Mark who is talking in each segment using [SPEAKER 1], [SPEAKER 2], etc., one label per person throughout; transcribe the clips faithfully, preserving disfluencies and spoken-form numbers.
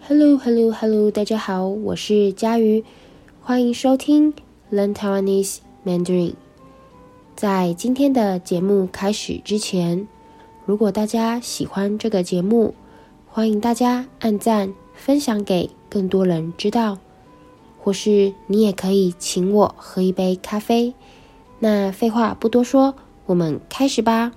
[SPEAKER 1] Hello, Hello, Hello， 大家好，我是佳瑜，欢迎收听 Learn Taiwanese Mandarin。在今天的节目开始之前，如果大家喜欢这个节目，欢迎大家按赞、分享给更多人知道，或是你也可以请我喝一杯咖啡。那废话不多说，我们开始吧。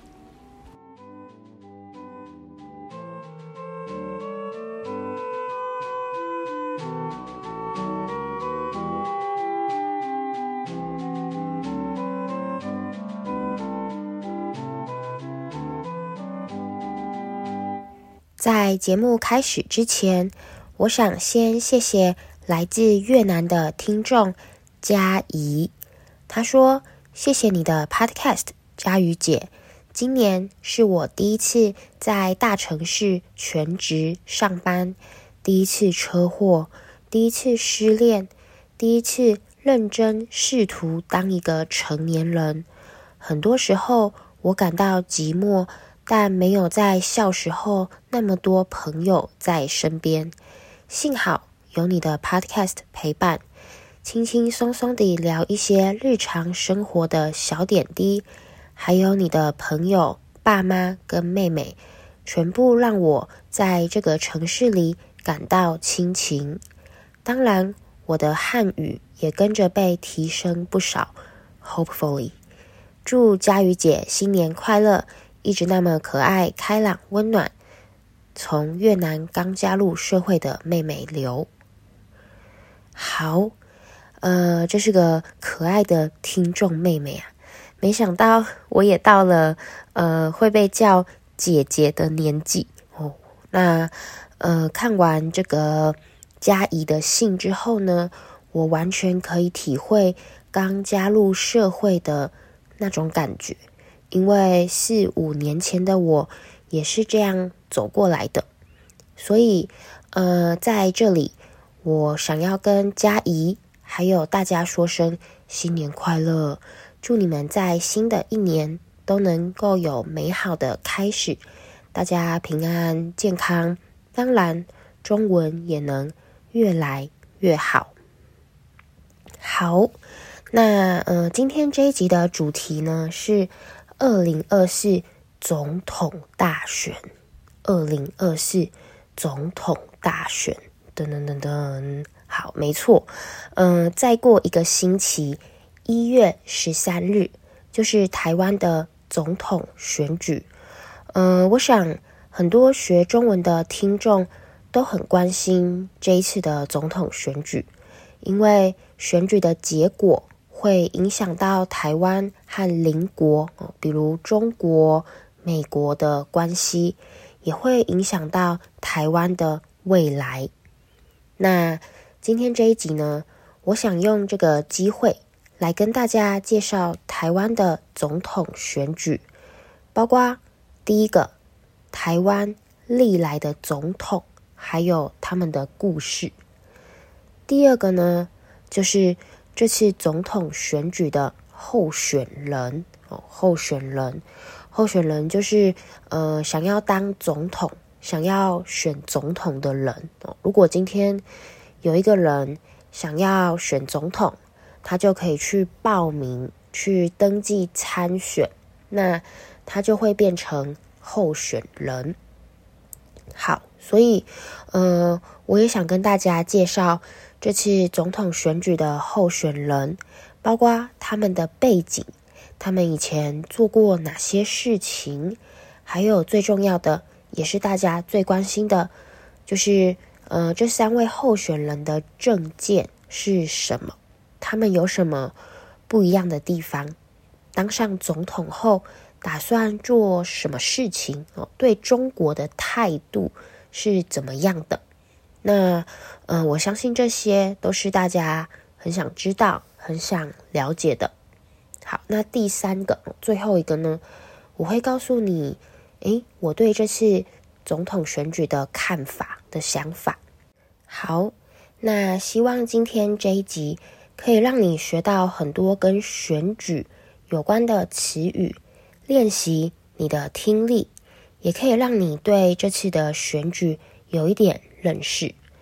[SPEAKER 1] 在节目开始之前，我想先谢谢来自越南的听众佳怡。她说：“谢谢你的 podcast， 佳瑜姐。今年是我第一次在大城市全职上班，第一次车祸，第一次失恋，第一次认真试图当一个成年人。很多时候，我感到寂寞。”但没有在小时候那么多朋友在身边，幸好有你的 podcast 陪伴，轻轻松松地聊一些日常生活的小点滴，还有你的朋友、爸妈跟妹妹，全部让我在这个城市里感到亲情。当然，我的汉语也跟着被提升不少 ，hopefully。祝佳瑜姐新年快乐！一直那么可爱、开朗、温暖，从越南刚加入社会的妹妹刘。好，呃，这是个可爱的听众妹妹啊！没想到我也到了呃会被叫姐姐的年纪哦。那呃看完这个佳怡的信之后呢，我完全可以体会刚加入社会的那种感觉。因为四五年前的我也是这样走过来的，所以呃，在这里我想要跟佳怡还有大家说声新年快乐，祝你们在新的一年都能够有美好的开始，大家平安健康，当然中文也能越来越好。好，那呃，今天这一集的主题呢是二零二四总统大选，二零二四总统大选，噔噔噔噔，好，没错，呃，再过一个星期，一月十三日就是台湾的总统选举。呃，我想很多学中文的听众都很关心这一次的总统选举，因为选举的结果会影响到台湾和邻国，比如中国、美国的关系，也会影响到台湾的未来。那今天这一集呢，我想用这个机会来跟大家介绍台湾的总统选举，包括第一个台湾历来的总统，还有他们的故事。第二个呢，就是这次总统选举的候选人哦，候选人，候选人就是呃想要当总统、想要选总统的人哦。如果今天有一个人想要选总统，他就可以去报名、去登记参选，那他就会变成候选人。好，所以呃，我也想跟大家介绍这次总统选举的候选人，包括他们的背景，他们以前做过哪些事情，还有最重要的，也是大家最关心的，就是呃，这三位候选人的政见是什么？他们有什么不一样的地方？当上总统后，打算做什么事情？哦，对中国的态度是怎么样的？那呃，我相信这些都是大家很想知道、很想了解的。好，那第三个、最后一个呢，我会告诉你，诶，我对这次总统选举的看法的想法。好，那希望今天这一集可以让你学到很多跟选举有关的词语，练习你的听力，也可以让你对这次的选举有一点认识。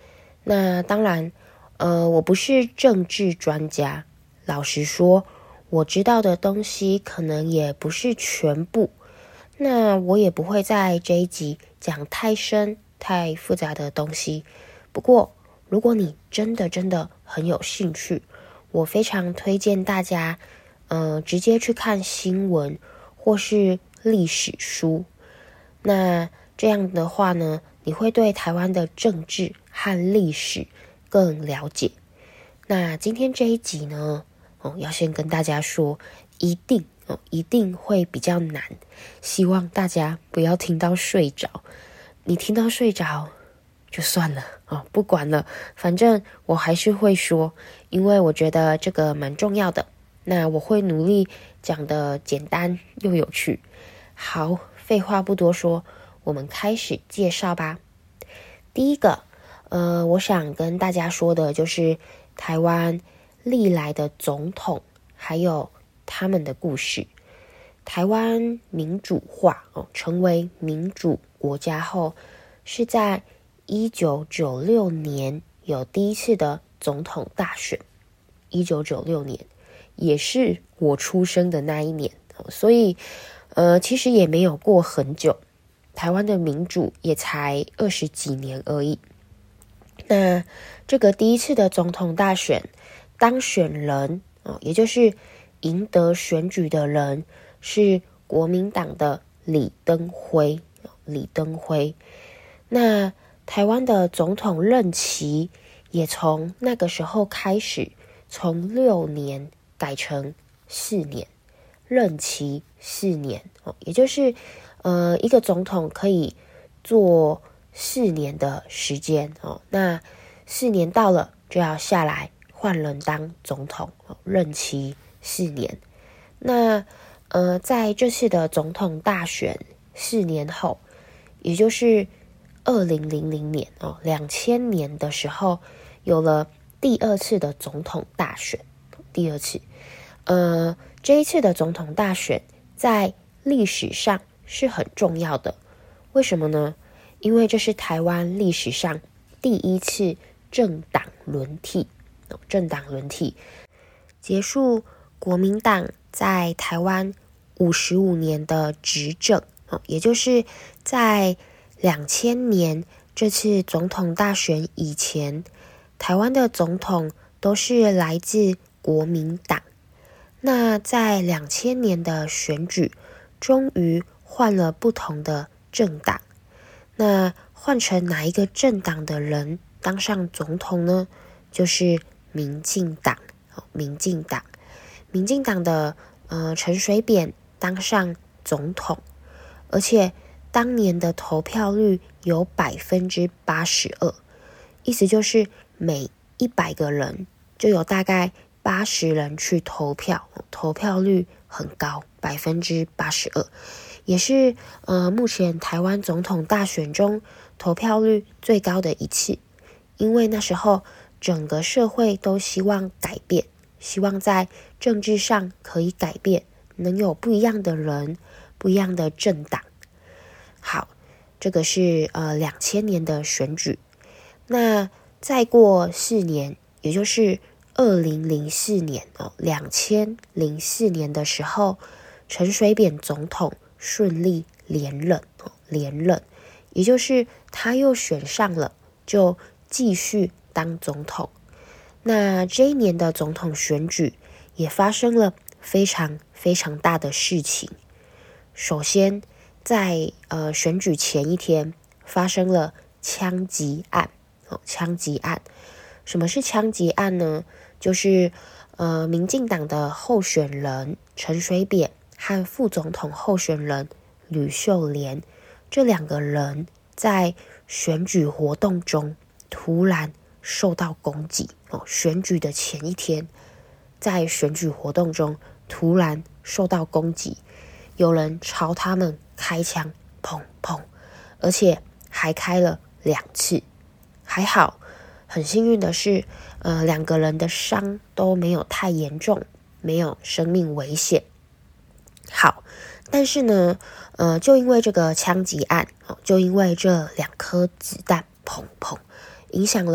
[SPEAKER 1] 那当然，呃，我不是政治专家，老实说，我知道的东西可能也不是全部。那我也不会在这一集讲太深、太复杂的东西。不过，如果你真的真的很有兴趣，我非常推荐大家，呃，直接去看新闻或是历史书。那这样的话呢，你会对台湾的政治和历史更了解。那今天这一集呢，哦，要先跟大家说，一定哦，一定会比较难，希望大家不要听到睡着。你听到睡着就算了哦，不管了，反正我还是会说，因为我觉得这个蛮重要的。那我会努力讲得简单又有趣。好，废话不多说，我们开始介绍吧。第一个，呃，我想跟大家说的就是台湾历来的总统，还有他们的故事。台湾民主化哦，成为民主国家后，是在一九九六年有第一次的总统大选。一九九六年也是我出生的那一年，所以呃，其实也没有过很久，台湾的民主也才二十几年而已。那这个第一次的总统大选，当选人哦，也就是赢得选举的人是国民党的李登辉。李登辉，那台湾的总统任期也从那个时候开始，从六年改成四年，任期四年哦，也就是呃一个总统可以做四年的时间哦。那四年到了就要下来换人当总统哦，任期四年。那呃在这次的总统大选四年后，也就是二零零零年哦，两千年的时候，有了第二次的总统大选。第二次，呃，这一次的总统大选在历史上是很重要的。为什么呢？因为这是台湾历史上第一次政党轮替，哦、政党轮替结束国民党在台湾五十五年的执政。哦、也就是在两千年这次总统大选以前，台湾的总统都是来自国民党。那在两千年的选举，终于换了不同的政党。那换成哪一个政党的人当上总统呢？就是民进党。哦、民进党，民进党的呃陈水扁当上总统。而且当年的投票率有百分之八十二，意思就是每一百个人就有大概八十人去投票，投票率很高，百分之八十二，也是呃目前台湾总统大选中投票率最高的一次。因为那时候整个社会都希望改变，希望在政治上可以改变，能有不一样的人。不一样的政党。好，这个是呃两千年的选举。那再过四年，也就是二零零四年哦，两千零四年的时候，陈水扁总统顺利连任哦，连任，也就是他又选上了，就继续当总统。那这一年的总统选举也发生了非常非常大的事情。首先，在呃选举前一天发生了枪击案。哦，枪击案，什么是枪击案呢？就是呃民进党的候选人陈水扁和副总统候选人吕秀莲这两个人在选举活动中突然受到攻击。哦，选举的前一天，在选举活动中突然受到攻击。有人朝他们开枪，砰砰，而且还开了两次。还好，很幸运的是，呃，两个人的伤都没有太严重，没有生命危险。好，但是呢，呃，就因为这个枪击案，就因为这两颗子弹，砰砰，影响了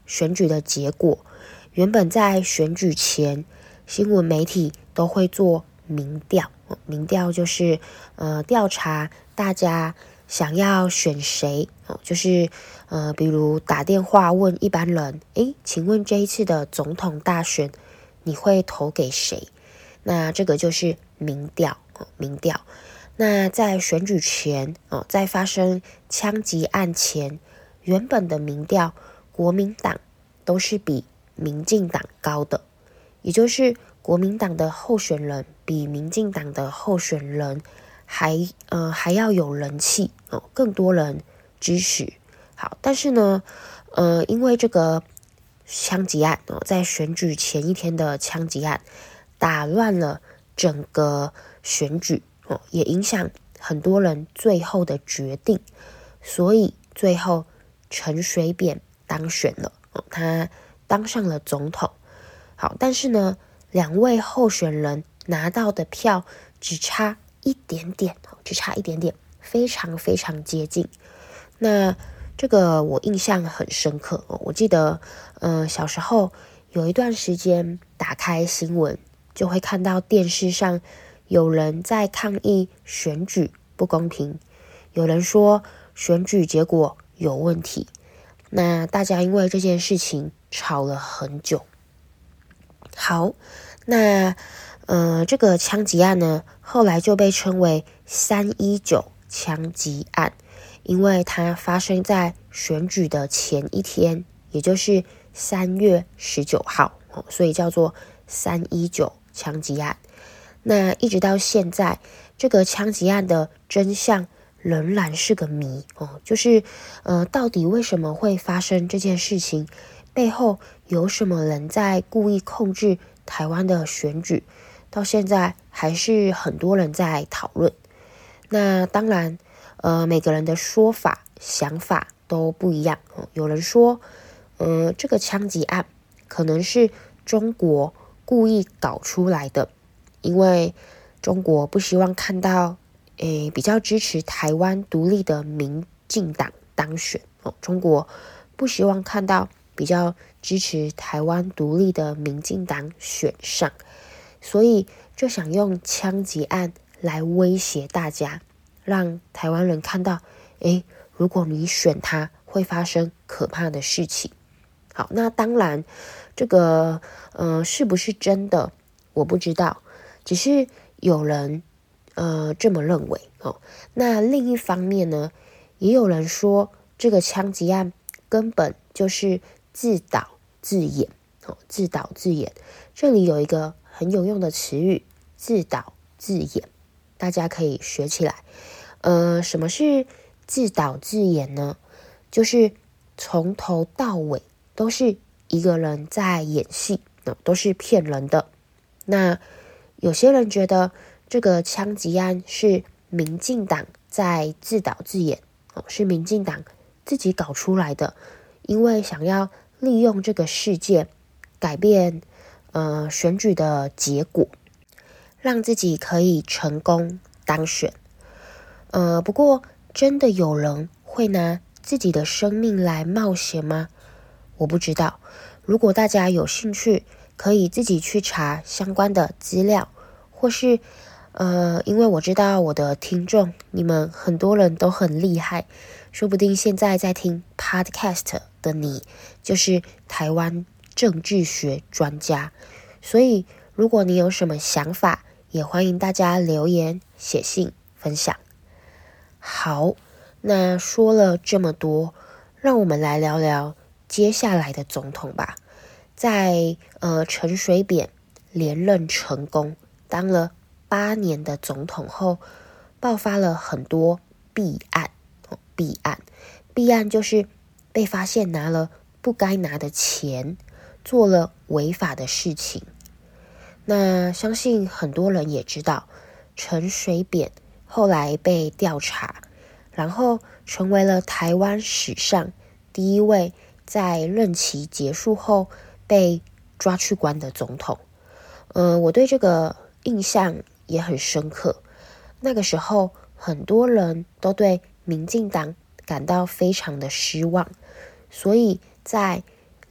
[SPEAKER 1] 选举的结果，原本在选举前，新闻媒体都会做民调，民调就是呃调查大家想要选谁，就是呃比如打电话问一般人，诶，请问这一次的总统大选你会投给谁？那这个就是民调，民调。那在选举前，哦，在发生枪击案前，原本的民调，国民党都是比民进党高的，也就是国民党的候选人比民进党的候选人还呃还要有人气哦，更多人支持。好，但是呢，呃，因为这个枪击案哦，在选举前一天的枪击案，打乱了整个选举。哦，也影响很多人最后的决定，所以最后陈水扁当选了，哦，他当上了总统。好，但是呢，两位候选人拿到的票只差一点点，只差一点点，非常非常接近。那这个我印象很深刻，哦，我记得，呃，小时候有一段时间打开新闻，就会看到电视上有人在抗议选举不公平，有人说选举结果有问题，那大家因为这件事情吵了很久。好，那呃，这个枪击案呢，后来就被称为三一九枪击案，因为它发生在选举的前一天，也就是三月十九号，所以叫做三一九枪击案。那一直到现在，这个枪击案的真相仍然是个谜哦，就是呃，到底为什么会发生这件事情？背后有什么人在故意控制台湾的选举？到现在还是很多人在讨论。那当然，呃，每个人的说法、想法都不一样哦。有人说，呃，这个枪击案可能是中国故意搞出来的。因为中国不希望看到诶比较支持台湾独立的民进党当选哦，中国不希望看到比较支持台湾独立的民进党选上，所以就想用枪击案来威胁大家，让台湾人看到，诶，如果你选他，会发生可怕的事情。好，那当然，这个呃是不是真的，我不知道。只是有人呃这么认为哦。那另一方面呢，也有人说这个枪击案根本就是自导自演哦，自导自演。这里有一个很有用的词语，自导自演，大家可以学起来。呃，什么是自导自演呢？就是从头到尾都是一个人在演戏，哦，都是骗人的。那有些人觉得这个枪击案是民进党在自导自演，是民进党自己搞出来的，因为想要利用这个事件改变呃选举的结果，让自己可以成功当选。呃，不过真的有人会拿自己的生命来冒险吗？我不知道。如果大家有兴趣，可以自己去查相关的资料，或是呃，因为我知道我的听众，你们很多人都很厉害，说不定现在在听 podcast 的你，就是台湾政治学专家。所以，如果你有什么想法，也欢迎大家留言、写信分享。好，那说了这么多，让我们来聊聊接下来的总统吧。在呃陈水扁连任成功，当了八年的总统后，爆发了很多弊案。哦、弊案，弊案就是被发现拿了不该拿的钱，做了违法的事情。那相信很多人也知道，陈水扁后来被调查，然后成为了台湾史上第一位在任期结束后被抓去关的总统。呃，我对这个印象也很深刻。那个时候，很多人都对民进党感到非常的失望，所以在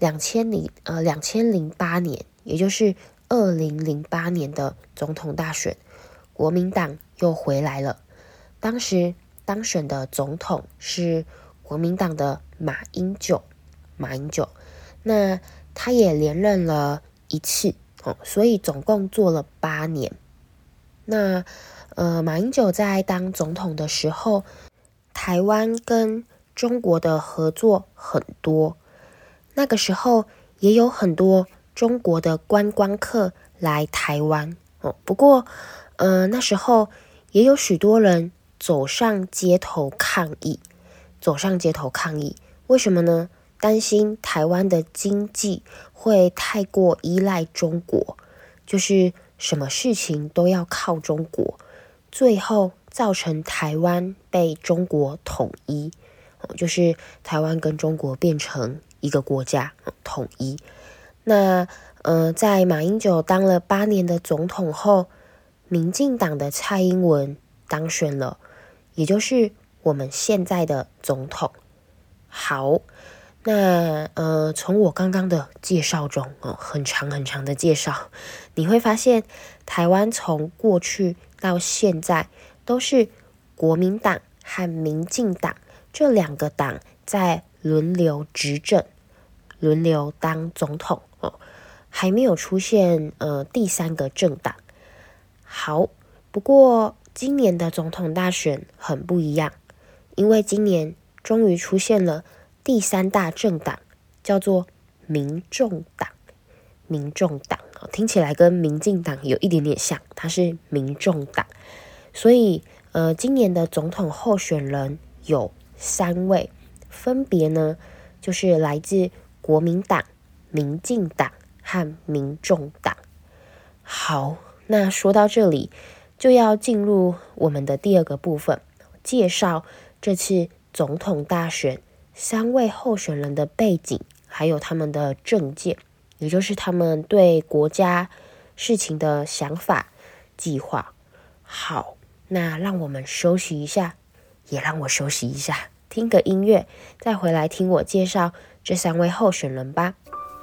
[SPEAKER 1] 两千零呃两千零八年，也就是二零零八年的总统大选，国民党又回来了。当时当选的总统是国民党的马英九，马英九，那他也连任了一次哦，所以总共做了八年。那呃，马英九在当总统的时候，台湾跟中国的合作很多，那个时候也有很多中国的观光客来台湾哦。不过，呃，那时候也有许多人走上街头抗议，走上街头抗议，为什么呢？担心台湾的经济会太过依赖中国，就是什么事情都要靠中国，最后造成台湾被中国统一，就是台湾跟中国变成一个国家，统一。那呃，在马英九当了八年的总统后，民进党的蔡英文当选了，也就是我们现在的总统。好，那呃，从我刚刚的介绍中，哦，很长很长的介绍，你会发现台湾从过去到现在都是国民党和民进党这两个党在轮流执政，轮流当总统哦，还没有出现呃第三个政党。好，不过今年的总统大选很不一样，因为今年终于出现了第三大政党，叫做民众党。民众党听起来跟民进党有一点点像，它是民众党。所以呃，今年的总统候选人有三位，分别呢就是来自国民党、民进党和民众党。好，那说到这里，就要进入我们的第二个部分，介绍这次总统大选三位候选人的背景，还有他们的政见，也就是他们对国家事情的想法、计划。好，那让我们休息一下，也让我休息一下，听个音乐，再回来听我介绍这三位候选人吧。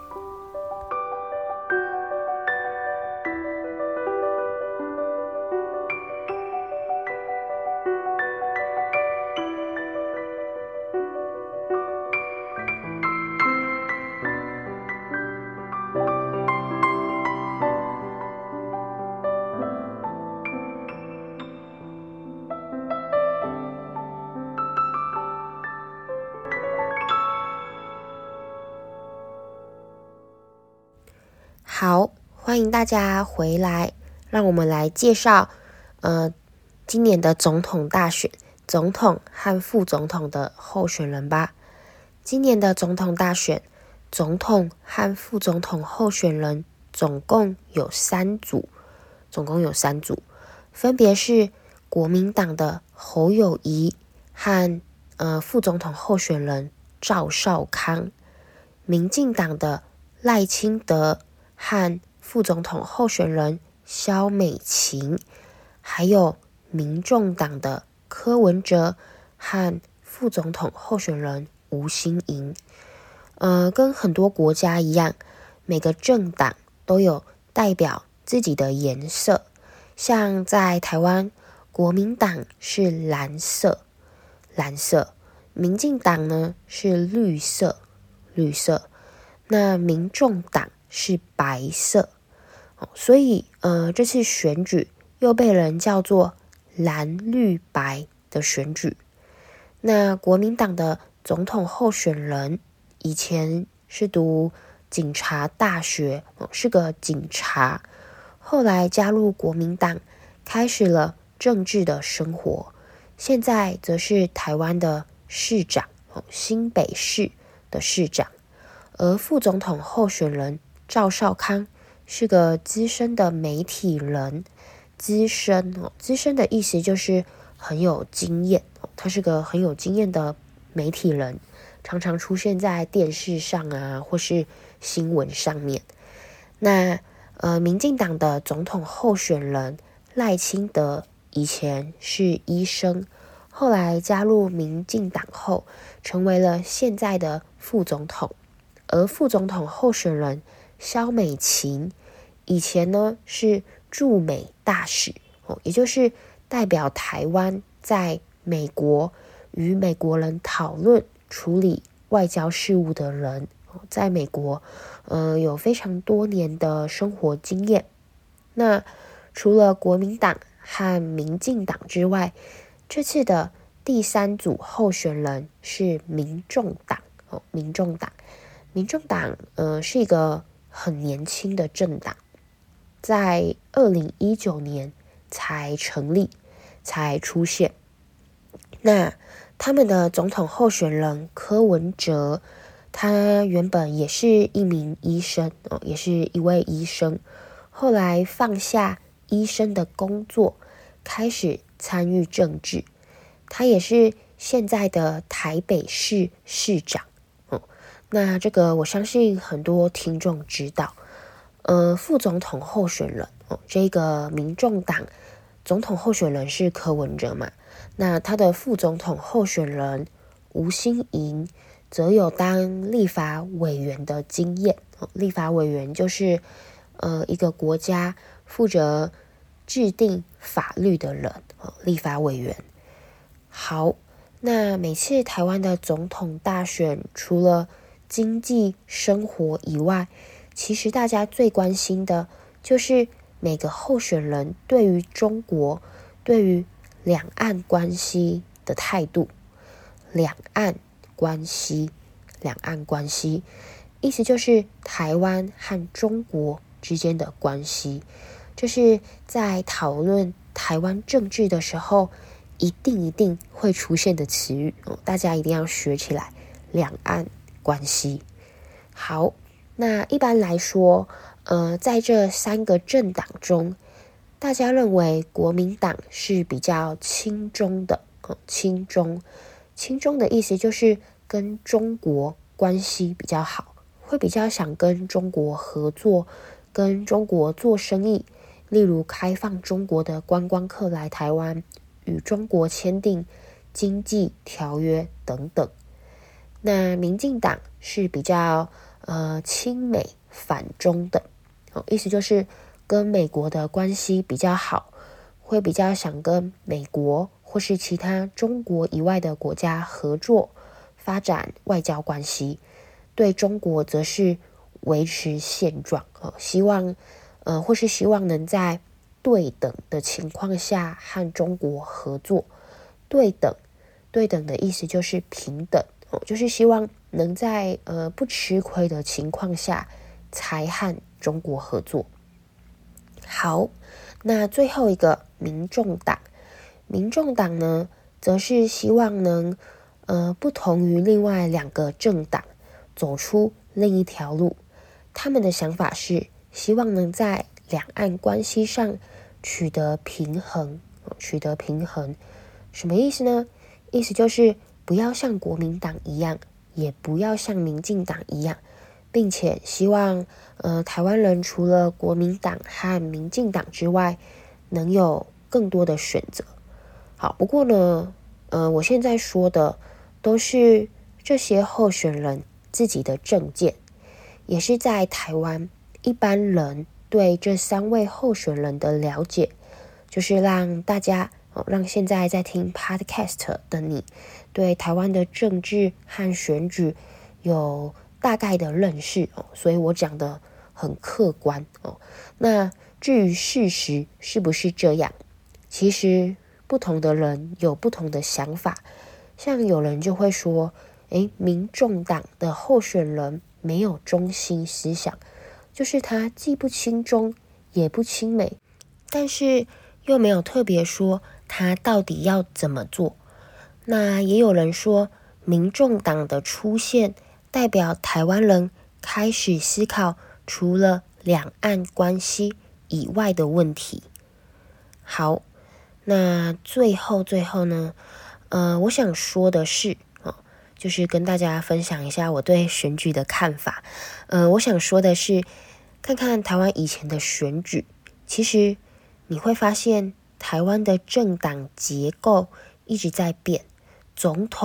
[SPEAKER 1] 好，欢迎大家回来，让我们来介绍呃今年的总统大选，总统和副总统的候选人吧。今年的总统大选，总统和副总统候选人总共有三组，总共有三组，分别是国民党的侯友宜和呃副总统候选人赵少康，民进党的赖清德和副总统候选人萧美琴，还有民众党的柯文哲和副总统候选人吴欣盈。呃，跟很多国家一样，每个政党都有代表自己的颜色。像在台湾，国民党是蓝色，蓝色；民进党呢是绿色，绿色。那民众党是白色，所以呃，这次选举又被人叫做蓝绿白的选举。那国民党的总统候选人以前是读警察大学，是个警察，后来加入国民党，开始了政治的生活，现在则是台湾的市长，新北市的市长。而副总统候选人赵少康是个资深的媒体人，资深哦，资深的意思就是很有经验，他是个很有经验的媒体人，常常出现在电视上啊，或是新闻上面。那呃，民进党的总统候选人赖清德以前是医生，后来加入民进党后，成为了现在的副总统。 而副总统候选人萧美琴以前呢是驻美大使，也就是代表台湾在美国与美国人讨论处理外交事务的人，在美国呃有非常多年的生活经验。那除了国民党和民进党之外，这次的第三组候选人是民众党。哦，民众党，民众党呃是一个很年轻的政党，在二零一九年才成立，才出现。那他们的总统候选人柯文哲，他原本也是一名医生，哦，也是一位医生，后来放下医生的工作，开始参与政治。他也是现在的台北市市长。哦，那这个我相信很多听众知道。呃，副总统候选人，哦，这个民众党总统候选人是柯文哲嘛？那他的副总统候选人吴欣盈则有当立法委员的经验。哦，立法委员就是呃一个国家负责制定法律的人。哦，立法委员。好，那每次台湾的总统大选，除了经济生活以外，其实大家最关心的就是每个候选人对于中国、对于两岸关系的态度。两岸关系，两岸关系，意思就是台湾和中国之间的关系。这是在讨论台湾政治的时候，一定一定会出现的词语，哦，大家一定要学起来。两岸关系。好，那一般来说，呃，在这三个政党中，大家认为国民党是比较亲中的。哦，亲中，亲中的意思就是跟中国关系比较好，会比较想跟中国合作，跟中国做生意，例如开放中国的观光客来台湾，与中国签订经济条约等等。那民进党是比较呃亲美反中的，哦，意思就是跟美国的关系比较好，会比较想跟美国或是其他中国以外的国家合作，发展外交关系。对中国则是维持现状，哦，希望呃或是希望能在对等的情况下和中国合作。对等，对等的意思就是平等。哦，就是希望能在呃不吃亏的情况下才和中国合作。好，那最后一个民众党，民众党呢，则是希望能呃不同于另外两个政党，走出另一条路。他们的想法是希望能在两岸关系上取得平衡，取得平衡。什么意思呢？意思就是不要像国民党一样，也不要像民进党一样，并且希望呃台湾人除了国民党和民进党之外，能有更多的选择。好，不过呢，呃，我现在说的都是这些候选人自己的政见，也是在台湾一般人对这三位候选人的了解，就是让大家哦，让现在在听 podcast 的你，对台湾的政治和选举有大概的认识哦，所以我讲的很客观哦。那至于事实是不是这样，其实不同的人有不同的想法。像有人就会说，诶，民众党的候选人没有中心思想，就是他既不亲中也不亲美，但是又没有特别说他到底要怎么做。那也有人说，民众党的出现代表台湾人开始思考除了两岸关系以外的问题。好，那最后最后呢，呃，我想说的是，哦，就是跟大家分享一下我对选举的看法。呃，我想说的是，看看台湾以前的选举，其实你会发现台湾的政党结构一直在变，总统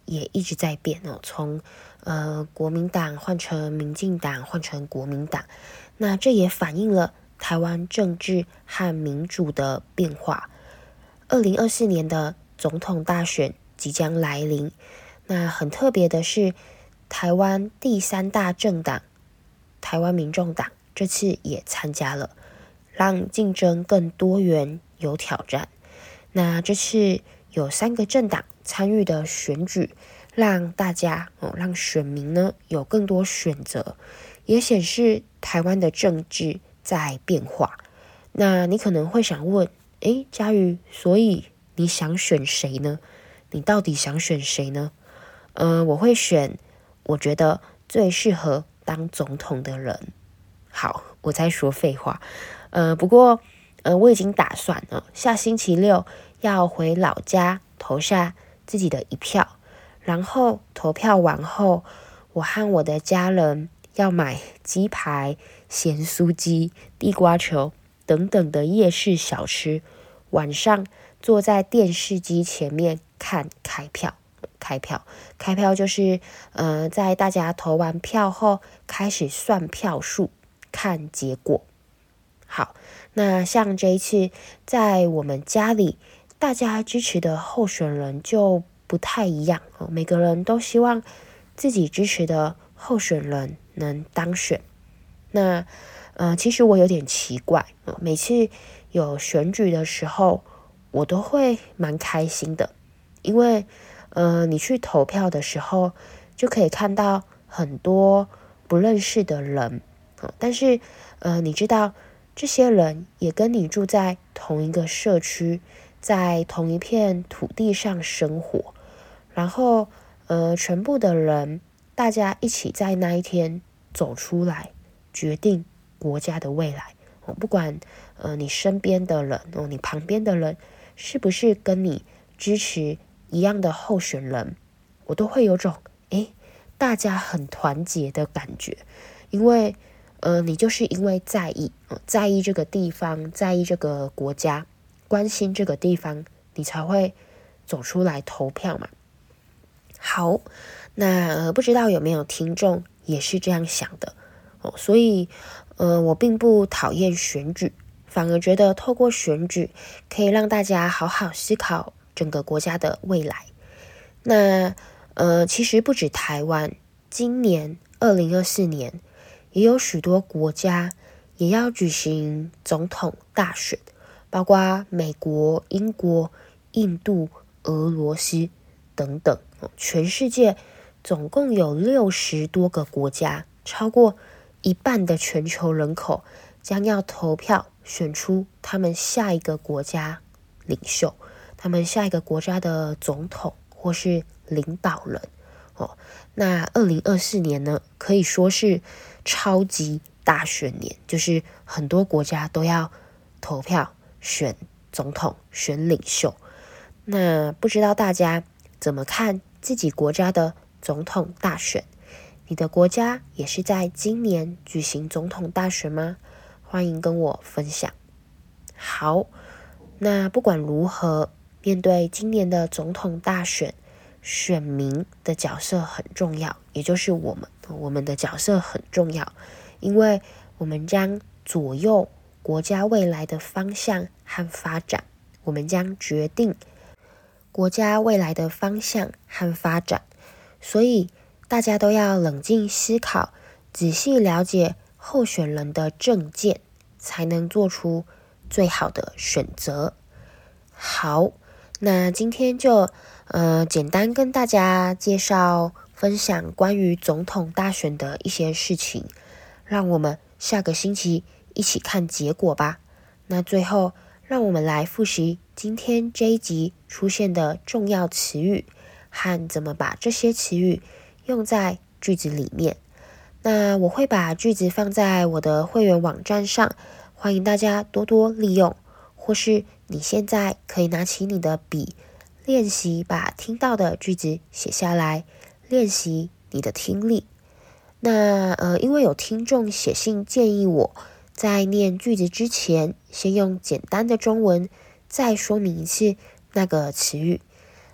[SPEAKER 1] 也一直在变哦，从呃国民党换成民进党，换成国民党，那这也反映了台湾政治和民主的变化。二零二四年的总统大选即将来临，那很特别的是，台湾第三大政党台湾民众党这次也参加了，让竞争更多元有挑战。那这次有三个政党参与的选举，让大家、哦、让选民呢有更多选择，也显示台湾的政治在变化。那你可能会想问，诶，嘉瑜，所以你想选谁呢？你到底想选谁呢？呃，我会选我觉得最适合当总统的人。好，我在说废话。呃，不过呃，我已经打算了，下星期六要回老家投下自己的一票，然后投票完后，我和我的家人要买鸡排、咸酥鸡、地瓜球等等的夜市小吃，晚上坐在电视机前面看开票。开票，开票就是呃，在大家投完票后，开始算票数，看结果。好，那像这一次在我们家里，大家支持的候选人就不太一样哦，每个人都希望自己支持的候选人能当选。那呃，其实我有点奇怪，呃、每次有选举的时候，我都会蛮开心的，因为呃，你去投票的时候，就可以看到很多不认识的人，呃、但是呃，你知道这些人也跟你住在同一个社区，在同一片土地上生活，然后呃，全部的人大家一起在那一天走出来，决定国家的未来。哦、不管呃你身边的人哦，你旁边的人是不是跟你支持一样的候选人，我都会有种诶大家很团结的感觉，因为呃你就是因为在意、呃、在意这个地方，在意这个国家，关心这个地方，你才会走出来投票嘛。好，那、呃、不知道有没有听众也是这样想的哦，所以呃我并不讨厌选举，反而觉得透过选举可以让大家好好思考整个国家的未来。那呃，其实不止台湾，今年二零二四年也有许多国家也要举行总统大选，包括美国、英国、印度、俄罗斯等等，全世界总共有六十多个国家，超过一半的全球人口将要投票选出他们下一个国家领袖，他们下一个国家的总统或是领导人哦。那二零二四年呢，可以说是超级大选年，就是很多国家都要投票选总统、选领袖。那不知道大家怎么看自己国家的总统大选？你的国家也是在今年举行总统大选吗？欢迎跟我分享。好，那不管如何，面对今年的总统大选，选民的角色很重要，也就是我们，我们的角色很重要，因为我们将左右国家未来的方向和发展，我们将决定国家未来的方向和发展，所以大家都要冷静思考，仔细了解候选人的政见，才能做出最好的选择。好，那今天就呃简单跟大家介绍分享关于总统大选的一些事情，让我们下个星期一起看结果吧。那最后让我们来复习今天这一集出现的重要词语和怎么把这些词语用在句子里面。那我会把句子放在我的会员网站上，欢迎大家多多利用，或是你现在可以拿起你的笔，练习把听到的句子写下来，练习你的听力。那呃，因为有听众写信建议我在念句子之前，先用简单的中文再说明一次那个词语。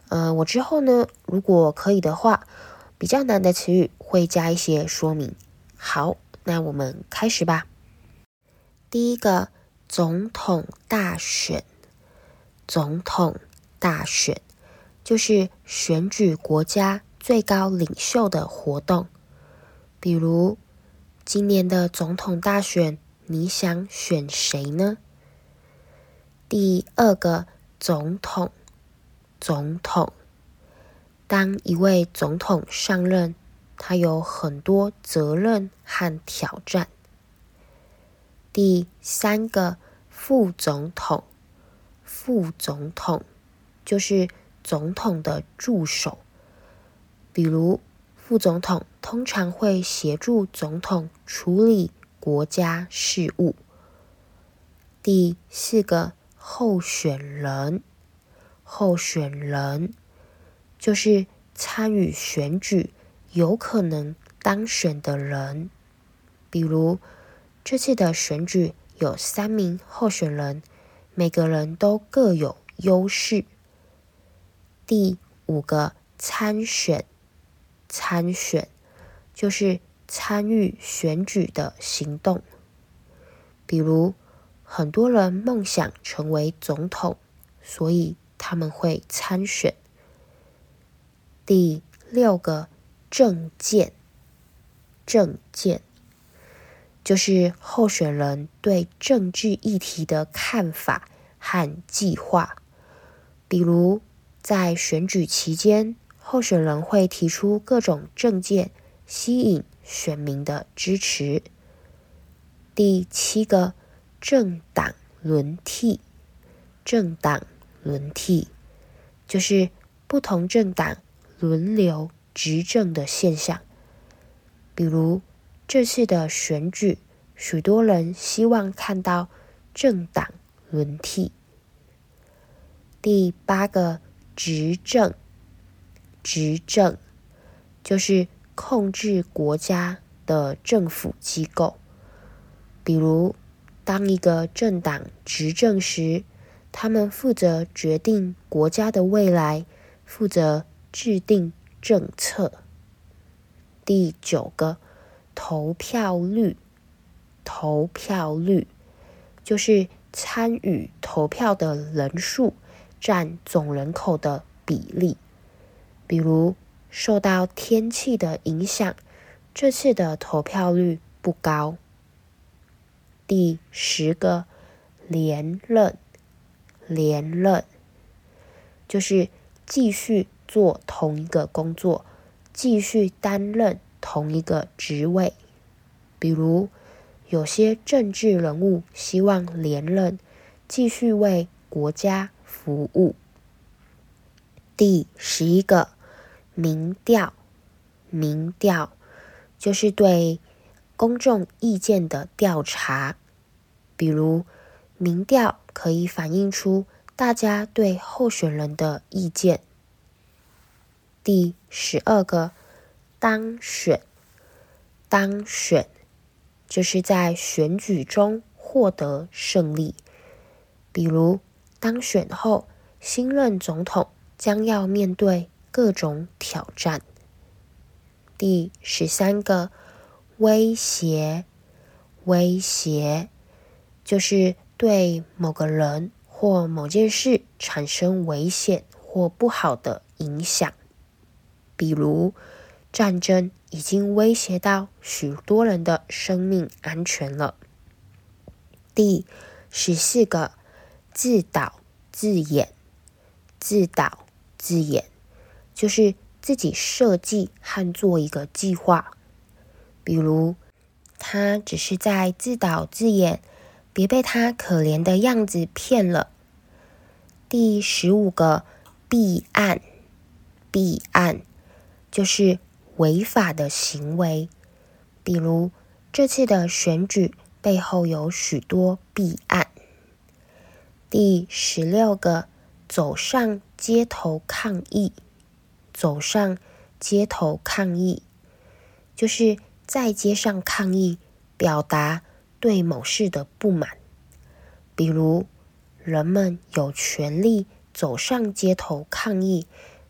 [SPEAKER 1] 呃，我之后呢，如果可以的话，比较难的词语会加一些说明。好，那我们开始吧。第一个，总统大选。总统大选就是选举国家最高领袖的活动。比如，今年的总统大选，你想选谁呢？第二个，总统。总统，当一位总统上任，他有很多责任和挑战。第三个，副总统。副总统就是总统的助手，比如副总统通常会协助总统处理国家事务。第四个，候选人。候选人就是参与选举有可能当选的人，比如这次的选举有三名候选人，每个人都各有优势。第五个，参选。参选就是参与选举的行动，比如很多人梦想成为总统，所以他们会参选。第六个，政见。政见就是候选人对政治议题的看法和计划，比如在选举期间，候选人会提出各种政见，吸引选民的支持。第七个，政党轮替。政党轮替就是不同政党轮流执政的现象，比如这次的选举，许多人希望看到政党轮替。第八个，执政。执政就是控制国家的政府机构，比如当一个政党执政时，他们负责决定国家的未来，负责制定政策。第九个，投票率。投票率就是参与投票的人数占总人口的比例，比如受到天气的影响，这次的投票率不高。第十个，连任。连任就是继续做同一个工作，继续担任同一个职位，比如有些政治人物希望连任，继续为国家服务。第十一个，民调。民调就是对公众意见的调查，比如民调可以反映出大家对候选人的意见。第十二个，当选。当选就是在选举中获得胜利，比如当选后，新任总统将要面对各种挑战。第十三个，威胁。威胁就是对某个人或某件事产生危险或不好的影响，比如战争已经威胁到许多人的生命安全了。第十四个，自导自演。自导自演就是自己设计和做一个计划，比如他只是在自导自演，别被他可怜的样子骗了。第十五个，弊案。弊案就是违法的行为，比如这次的选举背后有许多弊案。第十六个，走上街头抗议。走上街头抗议就是在街上抗议，表达对某事的不满，比如人们有权利走上街头抗议，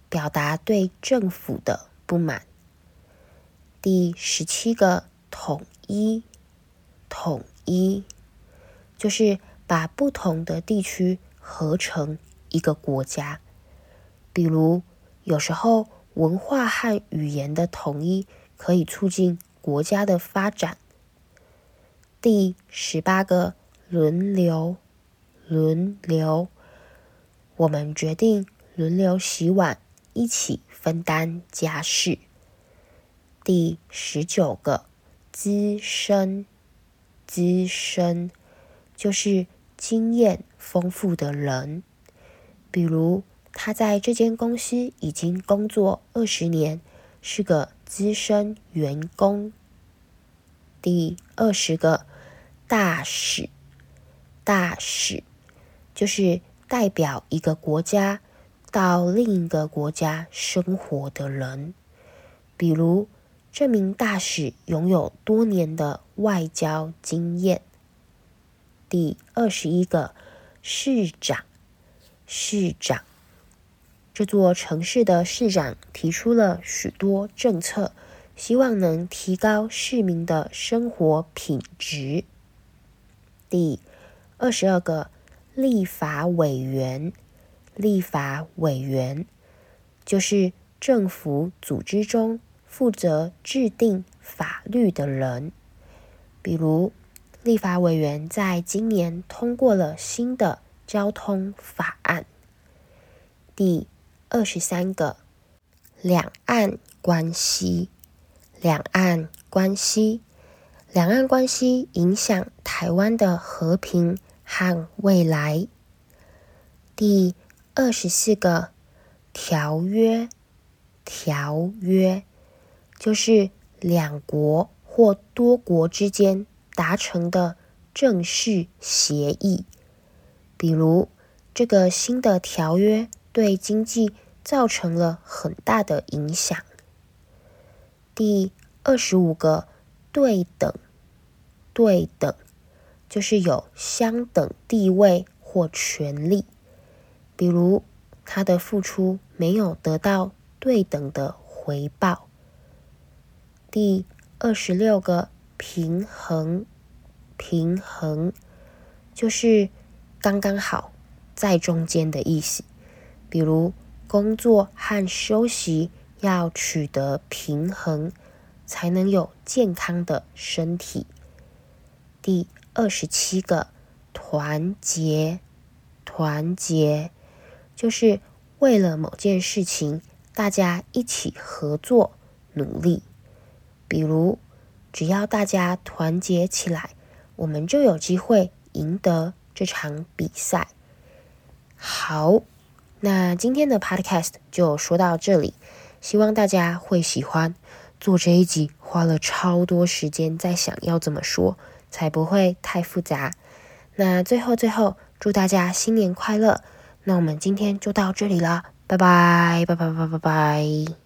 [SPEAKER 1] 表达对政府的不满。第十七个，统一，统一就是把不同的地区合成一个国家。比如，有时候文化和语言的统一可以促进国家的发展。第十八个，轮流，轮流，我们决定轮流洗碗，一起分担家事。第十九个，资深，资深就是经验丰富的人，比如他在这间公司已经工作二十年，是个资深员工。第二十个，大使，大使就是代表一个国家到另一个国家生活的人，比如这名大使拥有多年的外交经验。第二十一个，市长，市长这座城市的市长提出了许多政策，希望能提高市民的生活品质。第二十二个，立法委员，立法委员就是政府组织中负责制定法律的人，比如立法委员在今年通过了新的交通法案。第二十三个，两岸关系，两岸关系，两岸关系影响台湾的和平和未来。第二十四个，条约，条约就是两国或多国之间达成的正式协议，比如这个新的条约对经济造成了很大的影响。第二十五个，对等，对等就是有相等地位或权利，比如他的付出没有得到对等的回报。第二十六个，平衡，平衡就是刚刚好，在中间的意思，比如工作和休息要取得平衡，才能有健康的身体。第二十七个，团结，团结就是为了某件事情，大家一起合作努力。比如，只要大家团结起来，我们就有机会赢得这场比赛。好，那今天的 podcast 就说到这里，希望大家会喜欢。做这一集花了超多时间在想要怎么说，才不会太复杂。那最后最后，祝大家新年快乐。那我们今天就到这里了，拜拜，拜拜拜拜拜拜。